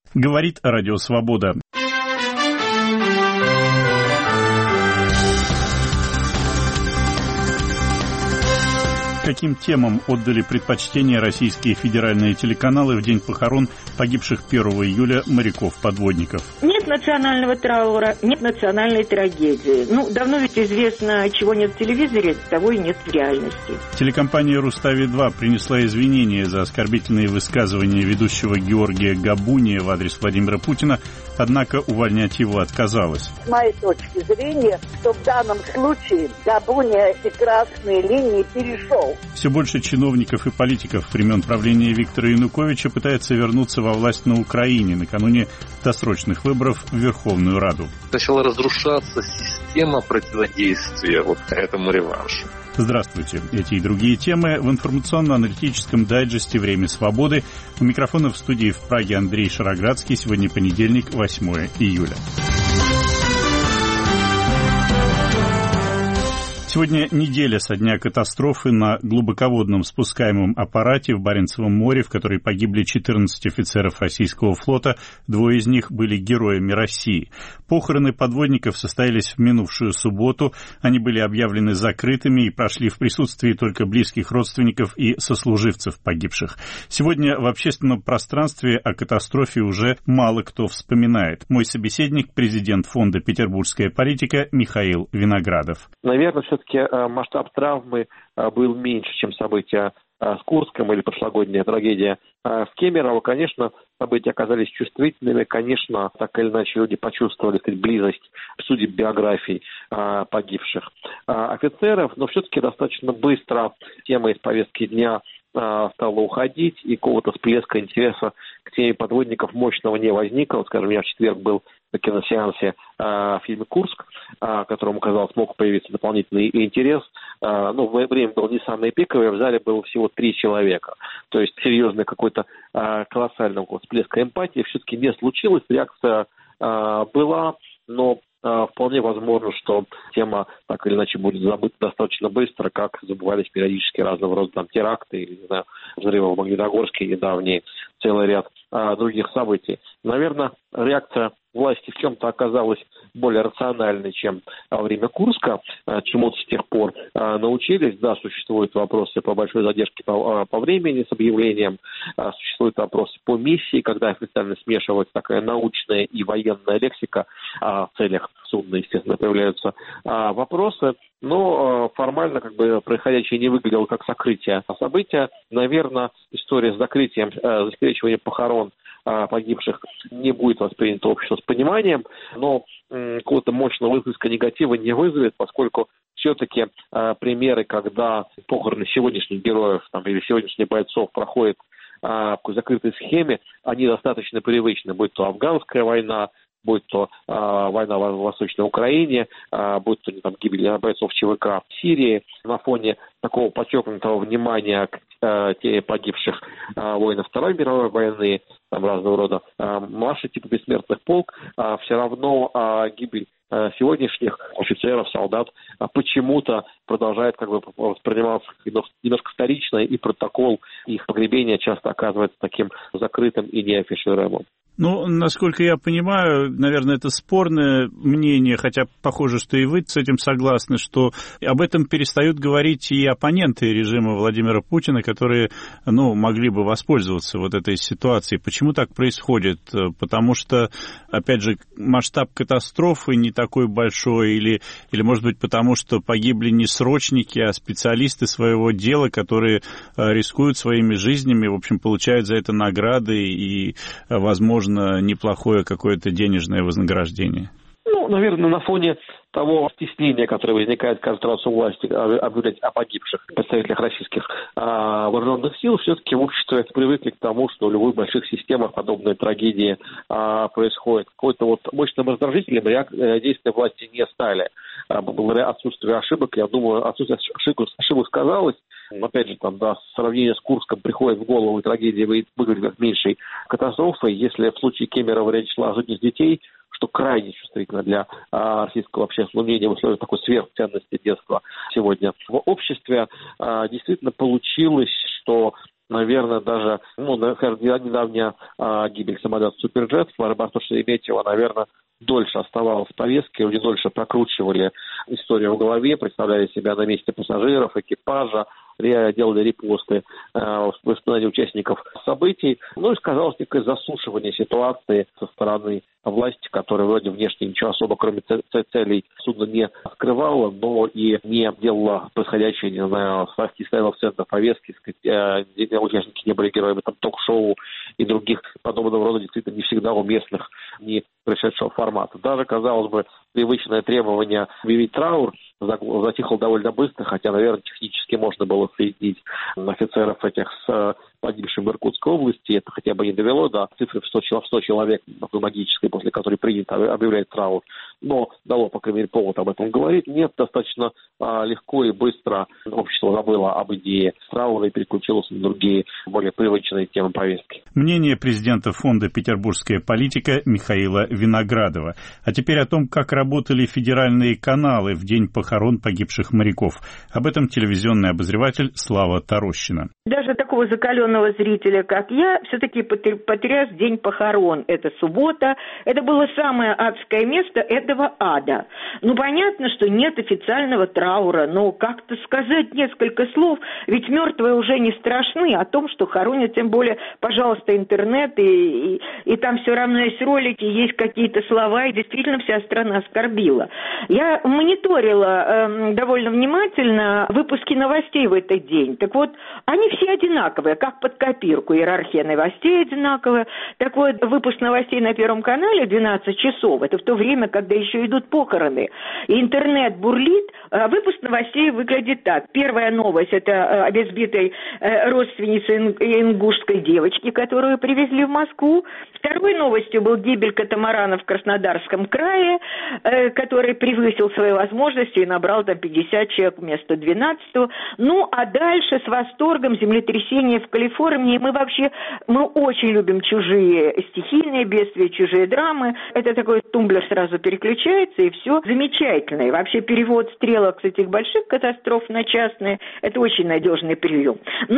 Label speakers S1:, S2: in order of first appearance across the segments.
S1: Говорит Радио Свобода. Каким темам отдали предпочтение российские федеральные телеканалы в день похорон погибших 1 июля моряков-подводников?
S2: Нет национального траура, нет национальной трагедии. Давно ведь известно, чего нет в телевизоре, того и нет в реальности.
S1: Телекомпания «Рустави-2» принесла извинения за оскорбительные высказывания ведущего Георгия Габуния в адрес Владимира Путина, однако увольнять его отказалась.
S3: С моей точки зрения, что в данном случае Габуния эти красные линии перешел.
S1: Все больше чиновников и политиков времен правления Виктора Януковича пытается вернуться во власть на Украине накануне досрочных выборов в Верховную Раду.
S4: Начала разрушаться система противодействия этому реваншу.
S1: Здравствуйте. Эти и другие темы в информационно-аналитическом дайджесте «Время свободы». У микрофона в студии в Праге Андрей Шароградский. Сегодня понедельник, 8 июля. Сегодня неделя со дня катастрофы на глубоководном спускаемом аппарате в Баренцевом море, в которой погибли 14 офицеров российского флота, 2 из них были героями России. Похороны подводников состоялись в минувшую субботу, они были объявлены закрытыми и прошли в присутствии только близких родственников и сослуживцев погибших. Сегодня в общественном пространстве о катастрофе уже мало кто вспоминает. Мой собеседник, президент фонда «Петербургская политика» Михаил Виноградов.
S5: Наверное, все-таки масштаб травмы был меньше, чем события с Курском или прошлогодняя трагедия в Кемерово. Конечно, события оказались чувствительными. Конечно, так или иначе люди почувствовали близость судеб биографий погибших офицеров, но все-таки достаточно быстро тема из повестки дня стала уходить, и какого-то всплеска интереса к теме подводников мощного не возникло. Скажем, я в четверг был на киносеансе в фильме «Курск», которому, казалось, мог появиться дополнительный интерес. Время было не самое пиковое, в зале было всего 3 человека. То есть серьезный какой-то колоссальный всплеска эмпатии все-таки не случилось. Реакция была, но вполне возможно, что тема так или иначе будет забыта достаточно быстро, как забывались периодически разного рода теракты или, взрывы в Магнитогорске недавние, целый ряд других событий. Наверное, реакция власти в чем-то оказалась более рациональной, чем во время Курска, чему-то с тех пор научились. Да, существуют вопросы по большой задержке по времени с объявлением, существуют вопросы по миссии, когда официально смешивается такая научная и военная лексика, в целях судна, естественно, появляются вопросы. Но формально происходящее не выглядело как сокрытие события. Наверное, история с закрытием, засекречиванием похорон погибших не будет воспринято обществом с пониманием, но какого-то мощного выплеска негатива не вызовет, поскольку все-таки примеры, когда похороны сегодняшних героев или сегодняшних бойцов проходят в такой закрытой схеме, они достаточно привычны, будь то афганская война, будь то война в Восточной Украине, будь то гибель бойцов ЧВК в Сирии, на фоне такого подчеркнутого внимания к теме погибших воинов Второй мировой войны, разного рода марши типа «Бессмертных полк», все равно гибель сегодняшних офицеров, солдат почему-то продолжает восприниматься немножко вторично, и протокол их погребения часто оказывается таким закрытым и неафишируемым.
S1: Насколько я понимаю, наверное, это спорное мнение, хотя похоже, что и вы с этим согласны, что об этом перестают говорить и оппоненты режима Владимира Путина, которые, могли бы воспользоваться этой ситуацией. Почему так происходит? Потому что, опять же, масштаб катастрофы не такой большой, или может быть, потому что погибли не срочники, а специалисты своего дела, которые рискуют своими жизнями, в общем, получают за это награды и, возможно, неплохое какое-то денежное вознаграждение.
S5: Наверное, на фоне того стеснения, которое возникает каждый раз у власти объявлять о погибших представителях российских вооруженных сил, все-таки в обществе привыкли к тому, что в любых больших системах подобные трагедии происходят. Какой-то мощным раздражителем действия власти не стали. Благодаря отсутствию ошибок, я думаю, отсутствие ошибок сказалось. Опять же, сравнение с Курском приходит в голову, и трагедия выглядит как меньшей катастрофой. Если в случае Кемерово речь шла о жизни детей, что крайне чувствительно для российского общественного мнения в условиях такой сверхценности детства сегодня в обществе, действительно получилось, что наверное, даже, недавняя гибель самолета Суперджет в аэропорту Шереметьево, наверное, дольше оставалась в повестке, люди дольше прокручивали историю в голове, представляли себя на месте пассажиров, экипажа, делали репосты воспоминаний участников событий. И сказалось некое засушивание ситуации со стороны власти, которая вроде внешне ничего особо, кроме целей судна, не скрывала, но и не делала происходящее, не ставила в центр повестки, участники не были героями ток-шоу и других подобного рода действительно не всегда уместных, не пришедшего формата. Даже, казалось бы, привычное требование объявить траур затихло довольно быстро, хотя, наверное, технически можно было соединить офицеров этих с погибшим в Иркутской области. Это хотя бы не довело до цифры в 100 человек магической, после которой принято объявлять траур. Но дало, по крайней мере, повод об этом говорить. Нет, достаточно легко и быстро общество забыло об идее траура и переключилось на другие, более привычные темы повестки.
S1: Мнение президента фонда «Петербургская политика» Михаила Виноградова. А теперь о том, как работали федеральные каналы в день похорон погибших моряков. Об этом телевизионный обозреватель Слава Тарощина.
S2: Даже такого закаленного зрителя, как я, все-таки потряс день похорон. Это суббота. Это было самое адское место этого ада. Понятно, что нет официального траура, но как-то сказать несколько слов, ведь мертвые уже не страшны. О том, что хоронят, тем более, пожалуйста, интернет, и там все равно есть ролики, есть какие-то слова, и действительно вся страна оскорбила. Я мониторила довольно внимательно выпуски новостей в этот день. Так вот, они все одинаковые, как под копирку. Иерархия новостей одинаковая. Так вот, выпуск новостей на Первом канале 12 часов. Это в то время, когда еще идут похороны. И интернет бурлит. Выпуск новостей выглядит так. Первая новость – это об избитой родственнице ингушской девочки, которую привезли в Москву. Второй новостью был гибель катамарана в Краснодарском крае, который превысил свои возможности и набрал там 50 человек вместо 12. А дальше с восторгом землетрясение в Калифорнии. Мы очень любим чужие стихийные бедствия, чужие драмы. Это такой тумблер сразу переключается, и все замечательно. И вообще перевод стрелок с этих больших катастроф на частные – это очень надежный прием.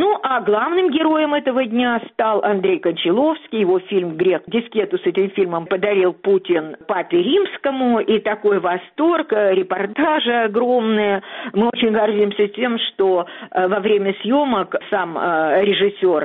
S2: А главным героем этого дня стал Андрей Кончаловский. Его фильм «Грех». Дискету с этим фильмом подарил Путин папе римскому, и такой восторг, репортажи огромные. Мы очень гордимся тем, что во время съемок сам режиссер,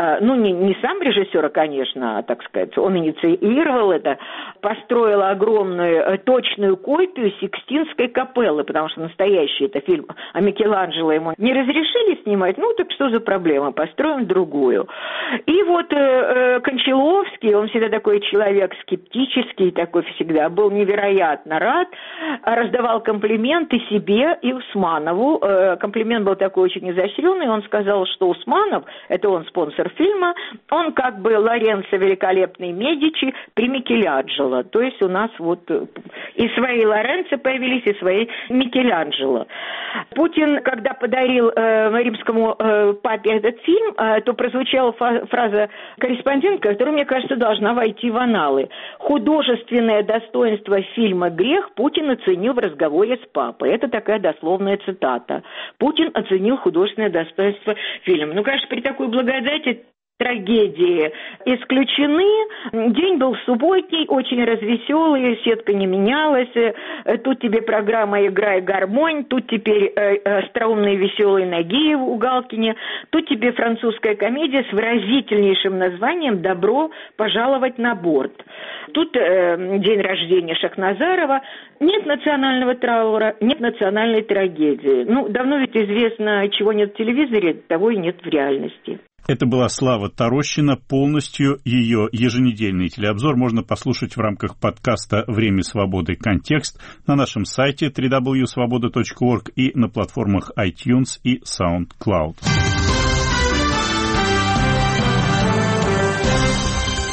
S2: не сам режиссер, конечно, так сказать, он инициировал это, построил огромную точную копию Сикстинской капеллы, потому что настоящий это фильм, а Микеланджело ему не разрешили снимать, так что за проблема, построим другую. И вот Кончаловский, он всегда такой человек скептический, такой всегда, был невероятно рад, раздавал комплименты себе и Усманову. Комплимент был такой очень изощренный, он сказал, что Усманов, это он спонсор фильма, он как бы Лоренцо великолепный Медичи при Микеланджело. То есть у нас и свои Лоренцо появились, и свои Микеланджело. Путин, когда подарил римскому папе этот фильм, то прозвучала фраза корреспондента, которая, мне кажется, должна войти в анналы. Художественное достоинство фильма «Грех» Путин оценил в разговоре с папой. Это такая дословная цитата. Путин оценил художественное достоинство фильма. Конечно, при такой благодати трагедии исключены. День был субботний, очень развеселый, сетка не менялась. Тут тебе программа «Играй гармонь», тут теперь остроумные веселые Нагиев у Галкине, тут тебе французская комедия с выразительнейшим названием «Добро пожаловать на борт». Тут день рождения Шахназарова. Нет национального траура, нет национальной трагедии. Давно ведь известно, чего нет в телевизоре, того и нет в реальности.
S1: Это была Слава Тарощина. Полностью ее еженедельный телеобзор можно послушать в рамках подкаста «Время свободы. Контекст» на нашем сайте www.svoboda.org и на платформах iTunes и SoundCloud.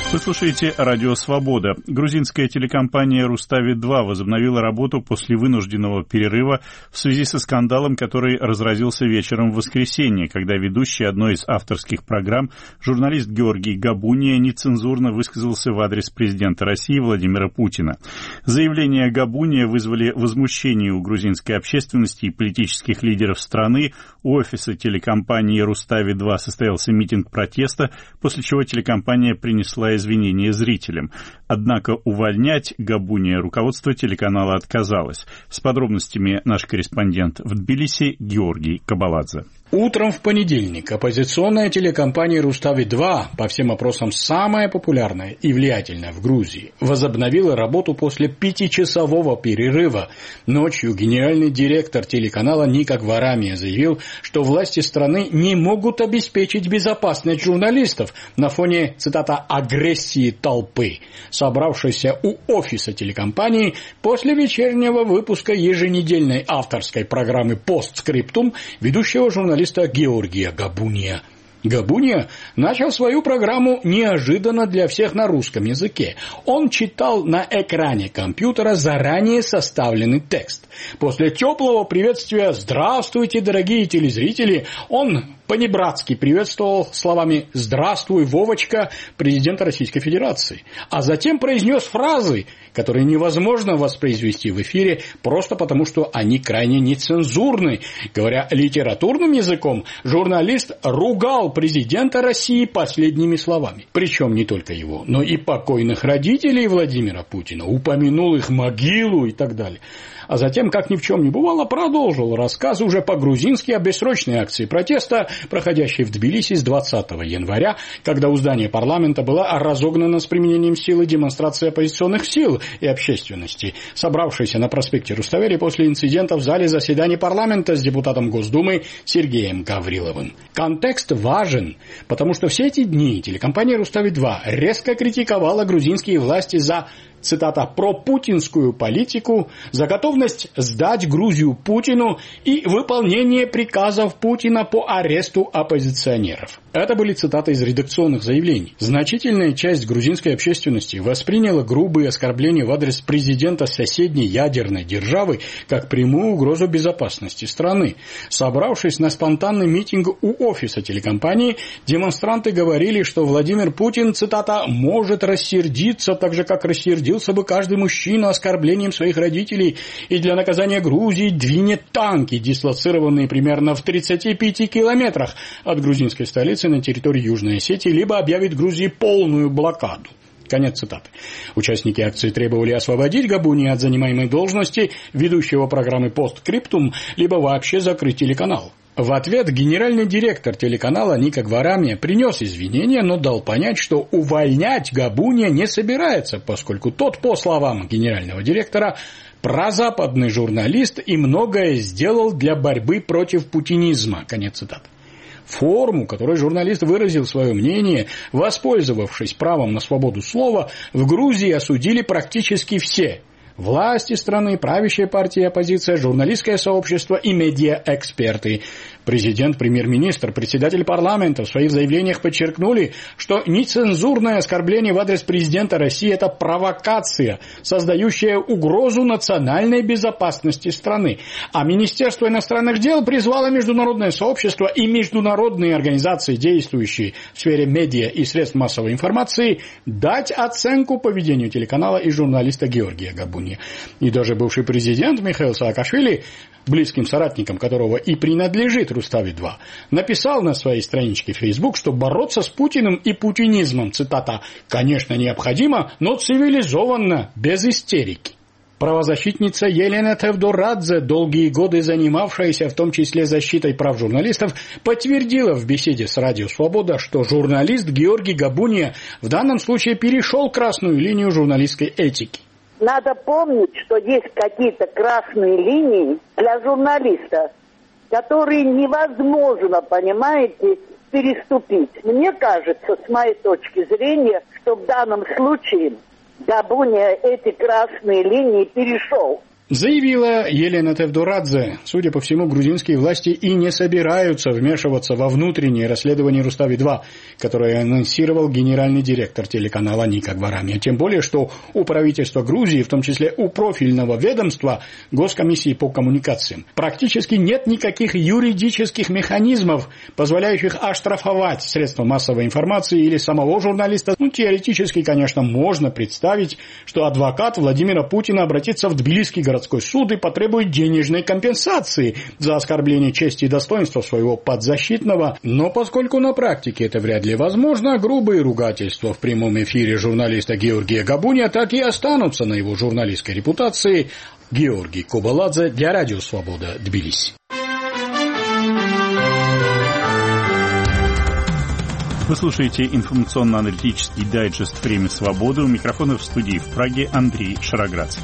S1: Вы слушаете «Радио Свобода». Грузинская телекомпания «Рустави-2» возобновила работу после вынужденного перерыва в связи со скандалом, который разразился вечером в воскресенье, когда ведущий одной из авторских программ, журналист Георгий Габуния, нецензурно высказался в адрес президента России Владимира Путина. Заявления Габуния вызвали возмущение у грузинской общественности и политических лидеров страны. У офиса телекомпании «Рустави-2» состоялся митинг протеста, после чего телекомпания принесла извинения зрителям. Однако увольнять Габуния руководство телеканала отказалось. С подробностями наш корреспондент в Тбилиси Георгий Кабаладзе.
S6: Утром в понедельник оппозиционная телекомпания «Рустави-2», по всем опросам самая популярная и влиятельная в Грузии, возобновила работу после 5-часового перерыва. Ночью генеральный директор телеканала Ника Гварамия заявил, что власти страны не могут обеспечить безопасность журналистов на фоне, цитата, «агрессии толпы», собравшейся у офиса телекомпании после вечернего выпуска еженедельной авторской программы «Постскриптум» ведущего журналиста Георгия Габуния. Габуния начал свою программу неожиданно для всех на русском языке. Он читал на экране компьютера заранее составленный текст. После теплого приветствия «Здравствуйте, дорогие телезрители!» он по-небратски приветствовал словами «Здравствуй, Вовочка!» президента Российской Федерации, а затем произнес фразы, которые невозможно воспроизвести в эфире просто потому, что они крайне нецензурны. Говоря литературным языком, журналист ругал президента России последними словами. Причем не только его, но и покойных родителей Владимира Путина, упомянул их могилу и так далее. А затем, как ни в чем не бывало, продолжил рассказ уже по-грузински о бессрочной акции протеста, проходящей в Тбилиси с 20 января, когда у здания парламента была разогнана с применением силы демонстрация оппозиционных сил и общественности, собравшейся на проспекте Руставели после инцидента в зале заседаний парламента с депутатом Госдумы Сергеем Гавриловым. Контекст важен, потому что все эти дни телекомпания «Рустави-2» резко критиковала грузинские власти за, цитата, «пропутинскую политику», за готовность сдать Грузию Путину и выполнение приказов Путина по аресту оппозиционеров. Это были цитаты из редакционных заявлений. Значительная часть грузинской общественности восприняла грубые оскорбления в адрес президента соседней ядерной державы как прямую угрозу безопасности страны. Собравшись на спонтанный митинг у офиса телекомпании, демонстранты говорили, что Владимир Путин, цитата, «может рассердиться, так же, как рассердился бы каждый мужчина оскорблением своих родителей, и для наказания Грузии двинет танки, дислоцированные примерно в 35 километрах от грузинской столицы на территории Южной Осетии, либо объявит Грузии полную блокаду». Конец цитаты. Участники акции требовали освободить Габуния от занимаемой должности ведущего программы «Постскриптум», либо вообще закрыть телеканал. В ответ генеральный директор телеканала Ника Гварамия принес извинения, но дал понять, что увольнять Габуния не собирается, поскольку тот, по словам генерального директора, прозападный журналист и многое сделал для борьбы против путинизма. Конец цитаты. Форму, которой журналист выразил свое мнение, воспользовавшись правом на свободу слова, в Грузии осудили практически все. Власти страны, правящая партия и оппозиция, журналистское сообщество и медиаэксперты. Президент, премьер-министр, председатель парламента в своих заявлениях подчеркнули, что нецензурное оскорбление в адрес президента России – это провокация, создающая угрозу национальной безопасности страны. А Министерство иностранных дел призвало международное сообщество и международные организации, действующие в сфере медиа и средств массовой информации, дать оценку поведению телеканала и журналиста Георгия Габуния. И даже бывший президент Михаил Саакашвили, близким соратником которого и принадлежит Рустави-2, написал на своей страничке в Facebook, что бороться с Путиным и путинизмом, цитата, «конечно, необходимо, но цивилизованно, без истерики». Правозащитница Елена Тевдорадзе, долгие годы занимавшаяся в том числе защитой прав журналистов, подтвердила в беседе с «Радио Свобода», что журналист Георгий Габуния в данном случае перешел красную линию журналистской этики.
S3: Надо помнить, что есть какие-то красные линии для журналиста, которые невозможно, понимаете, переступить. Мне кажется, с моей точки зрения, что в данном случае Габуния эти красные линии перешел.
S6: Заявила Елена Тевдорадзе. Судя по всему, грузинские власти и не собираются вмешиваться во внутреннее расследование Рустави-2, которое анонсировал генеральный директор телеканала Ника Гварами. Тем более, что у правительства Грузии, в том числе у профильного ведомства Госкомиссии по коммуникациям, практически нет никаких юридических механизмов, позволяющих оштрафовать средства массовой информации или самого журналиста. Теоретически, конечно, можно представить, что адвокат Владимира Путина обратится в Тбилисский городской суд и потребует денежной компенсации за оскорбление чести и достоинства своего подзащитного. Но поскольку на практике это вряд ли возможно, грубые ругательства в прямом эфире журналиста Георгия Габуния так и останутся на его журналистской репутации. Георгий Кобаладзе для Радио Свобода, Тбилиси.
S1: Вы слушаете информационно-аналитический дайджест «Время свободы». У микрофона в студии в Праге Андрей Шароградский.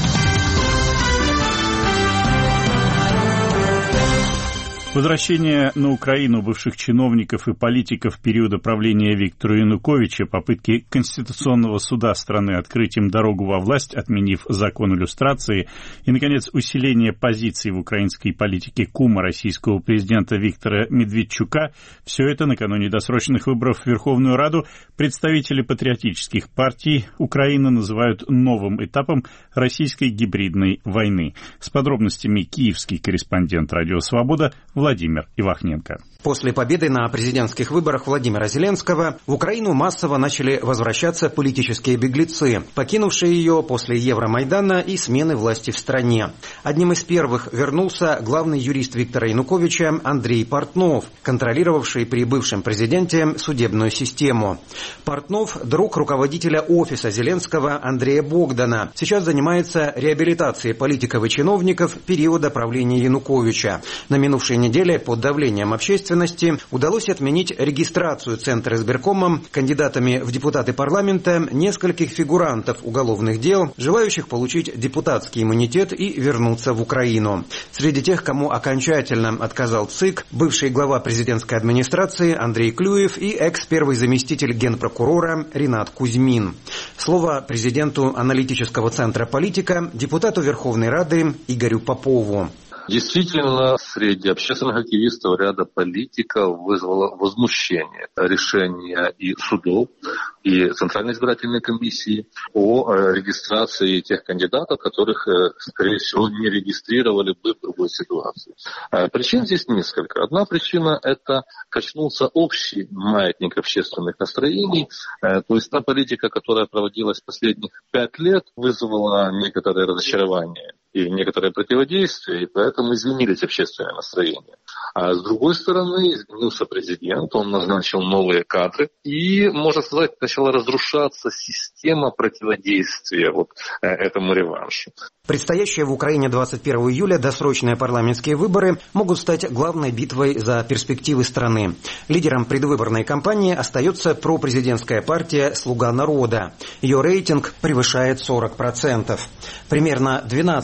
S1: Возвращение на Украину бывших чиновников и политиков периода правления Виктора Януковича, попытки Конституционного суда страны открыть им дорогу во власть, отменив закон иллюстрации, и, наконец, усиление позиций в украинской политике кума российского президента Виктора Медведчука – все это накануне досрочных выборов в Верховную Раду представители патриотических партий Украины называют новым этапом российской гибридной войны. С подробностями киевский корреспондент «Радио Свобода» Владимир Ивахненко.
S7: После победы на президентских выборах Владимира Зеленского в Украину массово начали возвращаться политические беглецы, покинувшие ее после Евромайдана и смены власти в стране. Одним из первых вернулся главный юрист Виктора Януковича Андрей Портнов, контролировавший при бывшем президенте судебную систему. Портнов – друг руководителя офиса Зеленского Андрея Богдана. Сейчас занимается реабилитацией политиков и чиновников периода правления Януковича. На минувшей неделе под давлением общественности удалось отменить регистрацию Центра избиркома кандидатами в депутаты парламента нескольких фигурантов уголовных дел, желающих получить депутатский иммунитет и вернуться в Украину. Среди тех, кому окончательно отказал ЦИК, бывший глава президентской администрации Андрей Клюев и экс-первый заместитель генпрокурора Ринат Кузьмин. Слово президенту аналитического центра «Политика», депутату Верховной Рады Игорю Попову.
S4: Действительно, среди общественных активистов ряда политиков вызвало возмущение решения и судов, и Центральной избирательной комиссии о регистрации тех кандидатов, которых, скорее всего, не регистрировали бы в другой ситуации. Причин здесь несколько. Одна причина – это качнулся общий маятник общественных настроений, то есть та политика, которая проводилась последних 5 лет, вызвала некоторое разочарование и некоторое противодействие, и поэтому изменились общественные настроения. А с другой стороны, изменился президент, он назначил новые кадры, и, можно сказать, начала разрушаться система противодействия этому реваншу.
S7: Предстоящие в Украине 21 июля досрочные парламентские выборы могут стать главной битвой за перспективы страны. Лидером предвыборной кампании остается пропрезидентская партия «Слуга народа». Ее рейтинг превышает 40%. Примерно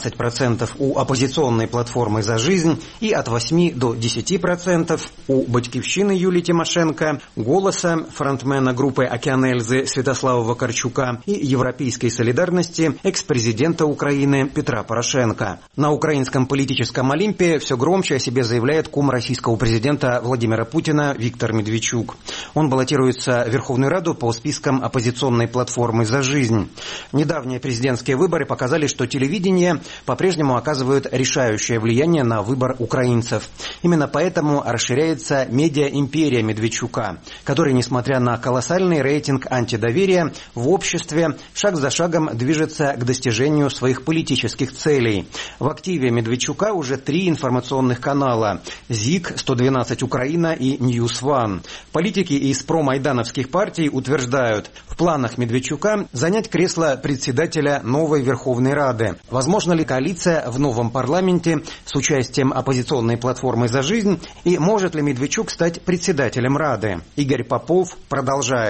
S7: 12% у оппозиционной платформы «За жизнь» и от 8 до 10% у «Батьківщины» Юлии Тимошенко, «Голоса» фронтмена группы «Океан Эльзы» Святослава Вакарчука и «Европейской солидарности» экс-президента Украины Петра Порошенко. На украинском политическом Олимпе все громче о себе заявляет кум российского президента Владимира Путина Виктор Медведчук. Он баллотируется в Верховную Раду по спискам оппозиционной платформы «За жизнь». Недавние президентские выборы показали, что телевидение по-прежнему оказывает решающее влияние на выбор украинцев. Именно поэтому расширяется медиа-империя Медведчука, который, несмотря на колоссальный рейтинг антидоверия, в обществе шаг за шагом движется к достижению своих политических целей. В активе Медведчука уже 3 информационных канала – ЗИК, 112 Украина и News One. Политики из промайдановских партий утверждают, в планах Медведчука занять кресло председателя новой Верховной Рады. Возможно ли коалиция в новом парламенте с участием оппозиционной платформы «За жизнь» и может ли Медведчук стать председателем Рады? Игорь Попов продолжает.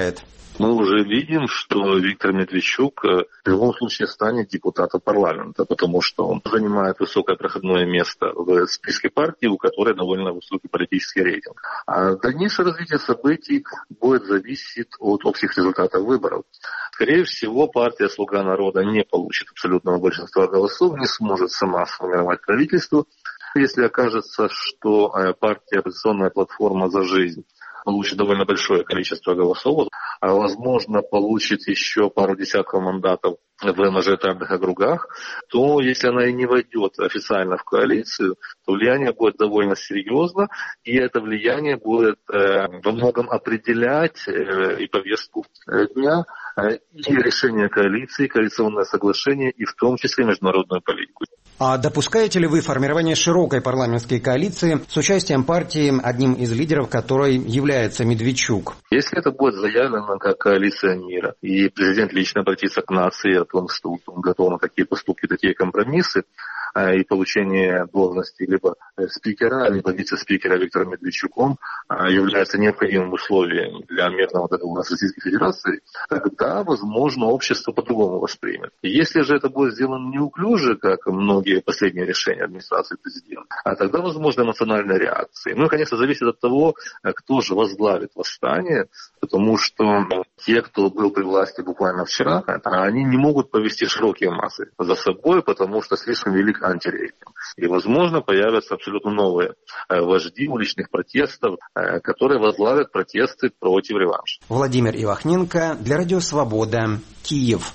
S4: Мы уже видим, что Виктор Медведчук в любом случае станет депутатом парламента, потому что он занимает высокое проходное место в списке партии, у которой довольно высокий политический рейтинг. А дальнейшее развитие событий будет зависеть от общих результатов выборов. Скорее всего, партия «Слуга народа» не получит абсолютного большинства голосов, не сможет сама сформировать правительство. Если окажется, что партия «Оппозиционная платформа за жизнь» получит довольно большое количество голосов, а возможно получит еще пару десятков мандатов в мажоритарных округах, то если она и не войдет официально в коалицию, то влияние будет довольно серьезно, и это влияние будет во многом определять и повестку дня, и решение коалиции, коалиционное соглашение, и в том числе международную политику.
S7: А допускаете ли вы формирование широкой парламентской коалиции с участием партии, одним из лидеров которой является Медведчук?
S4: Если это будет заявлено как коалиция мира, и президент лично обратится к нации о том, что он готов на такие поступки, такие компромиссы, и получение должности либо спикера, либо вице-спикера Виктором Медведчуком является необходимым условием для мирного договора с Российской Федерацией, тогда, возможно, общество по-другому воспримет. Если же это будет сделано неуклюже, как многие последние решения администрации президента, тогда, возможно, эмоциональная реакция. Ну и, конечно, зависит от того, кто же возглавит восстание, потому что те, кто был при власти буквально вчера, они не могут повести широкие массы за собой, потому что слишком велик антирейтинг. И, возможно, появятся абсолютно новые вожди уличных протестов, которые возглавят протесты против реванша.
S7: Владимир Ивахненко для Радио Свобода, Киев.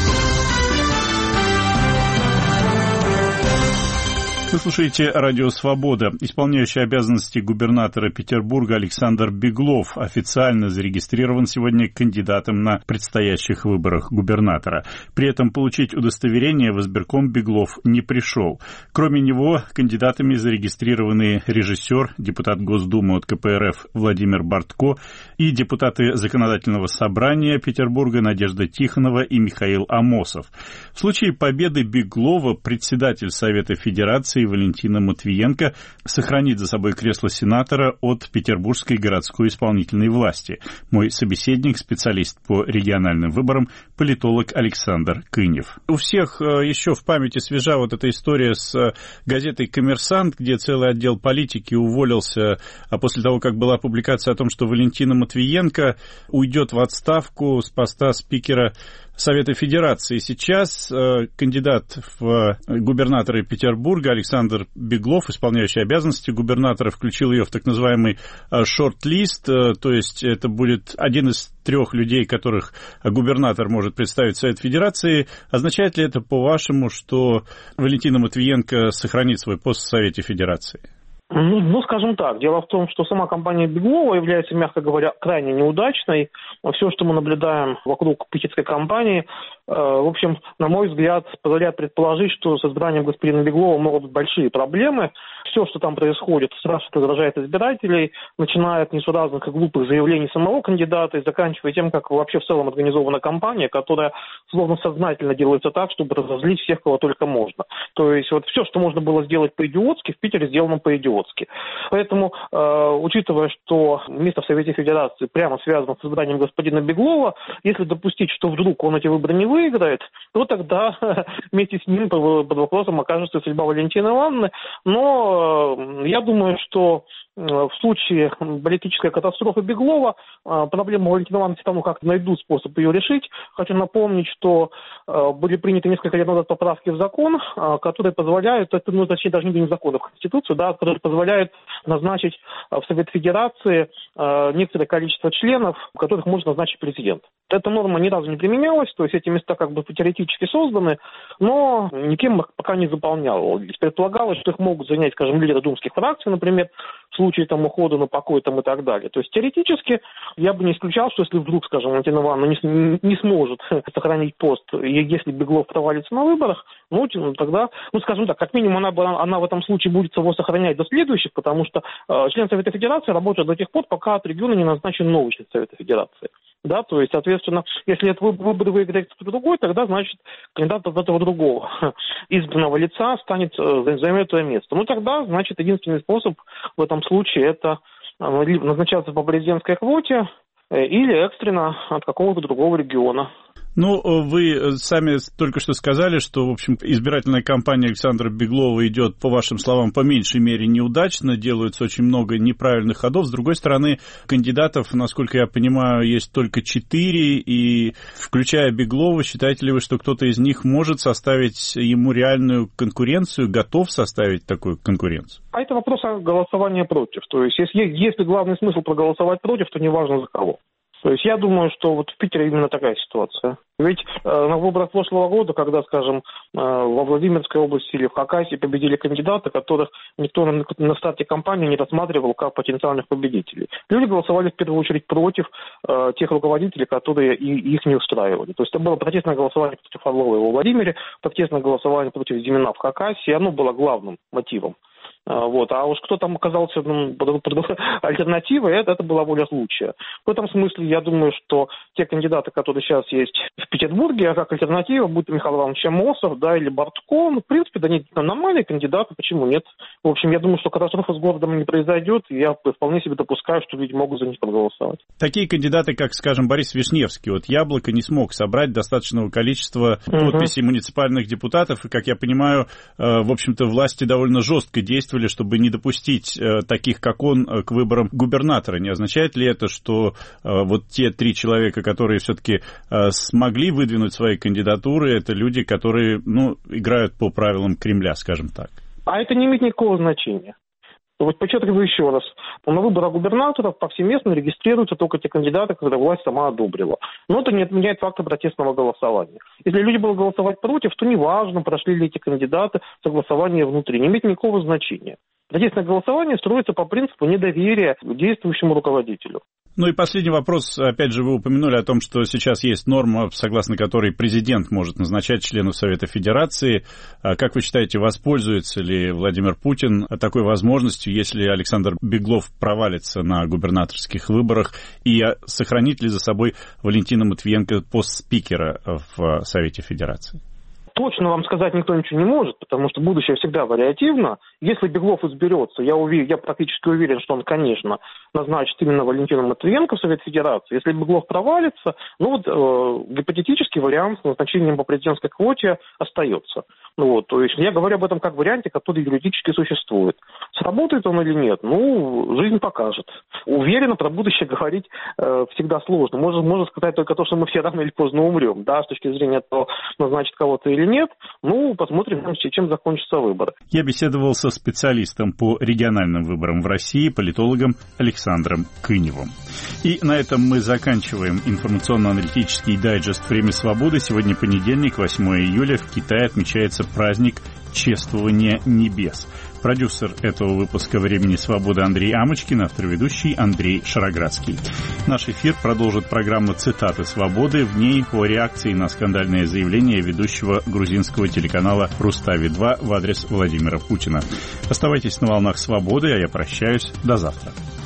S1: Вы слушаете «Радио Свобода». Исполняющий обязанности губернатора Петербурга Александр Беглов официально зарегистрирован сегодня кандидатом на предстоящих выборах губернатора. При этом получить удостоверение в избирком Беглов не пришел. Кроме него, кандидатами зарегистрированы режиссер, депутат Госдумы от КПРФ Владимир Бортко и депутаты Законодательного собрания Петербурга Надежда Тихонова и Михаил Амосов. В случае победы Беглова председатель Совета Федерации Валентина Матвиенко сохранит за собой кресло сенатора от Петербургской городской исполнительной власти. Мой собеседник, специалист по региональным выборам, политолог Александр Кынев. У всех еще в памяти свежа вот эта история с газетой «Коммерсант», где целый отдел политики уволился после того, как была публикация о том, что Валентина Матвиенко уйдет в отставку с поста спикера Совета Федерации. Сейчас кандидат в губернаторы Петербурга Александр Беглов, исполняющий обязанности губернатора, включил ее в так называемый шорт-лист, то есть это будет один из 3 людей, которых губернатор может представить в Совет Федерации. Означает ли это, по-вашему, что Валентина Матвиенко сохранит свой пост в Совете Федерации?
S5: Ну, скажем так, дело в том, что сама кампания Беглова является, мягко говоря, крайне неудачной. Все, что мы наблюдаем вокруг питерской кампании, в общем, на мой взгляд, позволяет предположить, что с избранием господина Беглова могут быть большие проблемы. Все, что там происходит, сразу раздражает избирателей, начиная от несуразных и глупых заявлений самого кандидата и заканчивая тем, как вообще в целом организована кампания, которая словно сознательно делается так, чтобы разозлить всех, кого только можно. То есть вот все, что можно было сделать по-идиотски, в Питере сделано по-идиотски. Поэтому, учитывая, что место в Совете Федерации прямо связано с избранием господина Беглова, если допустить, что вдруг он эти выборы не выиграет, то тогда вместе с ним под вопросом окажется судьба Валентины Ивановны. Но я думаю, что в случае политической катастрофы Беглова проблема Валентины Ивановны все равно как найдут способ ее решить. Хочу напомнить, что были приняты несколько лет назад поправки в закон, которые позволяют, точнее даже не закон, в Конституцию, да, которые позволяют назначить в Совет Федерации некоторое количество членов, которых может назначить президент. Эта норма ни разу не применялась, то есть эти места как бы теоретически созданы, но никем их пока не заполнялось. Предполагалось, что их могут занять, скажем, лидеры думских фракций, например, в случае там ухода на покой там, и так далее. То есть теоретически я бы не исключал, что если вдруг, скажем, Валентина Ивановна не сможет сохранить пост, и если Беглов провалится на выборах, ну тогда, скажем так, как минимум она в этом случае будет его сохранять до следующих, потому что член Совета Федерации работает до тех пор, пока от региона не назначен новый член Совета Федерации. Да, то есть, соответственно, если этот выбор выиграет кто-то другой, тогда, значит, кандидат от этого другого избранного лица займет это место. Ну, тогда, значит, единственный способ в этом случае это либо назначаться по президентской квоте, или экстренно от какого-то другого региона.
S1: Ну, вы сами только что сказали, что, в общем, избирательная кампания Александра Беглова идет, по вашим словам, по меньшей мере неудачно, делается очень много неправильных ходов. С другой стороны, кандидатов, насколько я понимаю, есть только 4, и, включая Беглова, считаете ли вы, что кто-то из них может составить ему реальную конкуренцию, готов составить такую конкуренцию?
S5: А это вопрос голосования против. То есть, если главный смысл проголосовать против, то неважно за кого. То есть я думаю, что вот в Питере именно такая ситуация. Ведь на выборах прошлого года, когда, скажем, во Владимирской области или в Хакасии победили кандидаты, которых никто на старте кампании не рассматривал как потенциальных победителей. Люди голосовали в первую очередь против тех руководителей, которые их не устраивали. То есть это было протестное голосование против Орлова во Владимире, протестное голосование против Зимина в Хакасии, оно было главным мотивом. Вот. А уж кто там оказался альтернативой, это была воля случая. В этом смысле я думаю, что те кандидаты, которые сейчас есть в Петербурге, как альтернатива, будь то Михаил Иванович Амосов, да, или Бортко, в принципе, да, они нормальные кандидаты, почему нет? В общем, я думаю, что катастрофа с городом не произойдет, и я вполне себе допускаю, что люди могут за них проголосовать.
S1: Такие кандидаты, как, скажем, Борис Вишневский, вот Яблоко не смог собрать достаточного количества подписей муниципальных депутатов, и, как я понимаю, в общем-то, власти довольно жестко действовали, чтобы не допустить таких, как он, к выборам губернатора. Не означает ли это, что вот те 3 человека, которые все-таки смогли выдвинуть свои кандидатуры, это люди, которые, играют по правилам Кремля, скажем так?
S5: А это не имеет никакого значения. Вот подчеркиваю еще раз, на выборах губернаторов повсеместно регистрируются только те кандидаты, которые власть сама одобрила. Но это не отменяет факта протестного голосования. Если люди будут голосовать против, то неважно, прошли ли эти кандидаты согласование внутри, не имеет никакого значения. Протестное голосование строится по принципу недоверия к действующему руководителю.
S1: Ну и последний вопрос. Опять же, вы упомянули о том, что сейчас есть норма, согласно которой президент может назначать членов Совета Федерации. Как вы считаете, воспользуется ли Владимир Путин такой возможностью, если Александр Беглов провалится на губернаторских выборах, и сохранит ли за собой Валентина Матвиенко пост спикера в Совете Федерации?
S5: Точно вам сказать никто ничего не может, потому что будущее всегда вариативно. Если Беглов изберется, я практически уверен, что он, конечно, назначит именно Валентина Матвиенко в Совет Федерации. Если Беглов провалится, гипотетический вариант с назначением по президентской квоте остается. То есть я говорю об этом как варианте, который юридически существует. Сработает он или нет, жизнь покажет. Уверенно про будущее говорить всегда сложно. Можно сказать только то, что мы все рано или поздно умрем, да, с точки зрения того, назначит кого-то или нет. Посмотрим, чем закончатся выборы.
S1: Я беседовал со специалистом по региональным выборам в России, политологом Александром Кыневым. И на этом мы заканчиваем информационно-аналитический дайджест «Время свободы». Сегодня понедельник, 8 июля. В Китае отмечается праздник Чествования небес. Продюсер этого выпуска «Времени свободы» Андрей Амочкин, автор-ведущий Андрей Шароградский. Наш эфир продолжит программа «Цитаты свободы». В ней о реакции на скандальное заявление ведущего грузинского телеканала «Рустави-2» в адрес Владимира Путина. Оставайтесь на волнах свободы, а я прощаюсь. До завтра.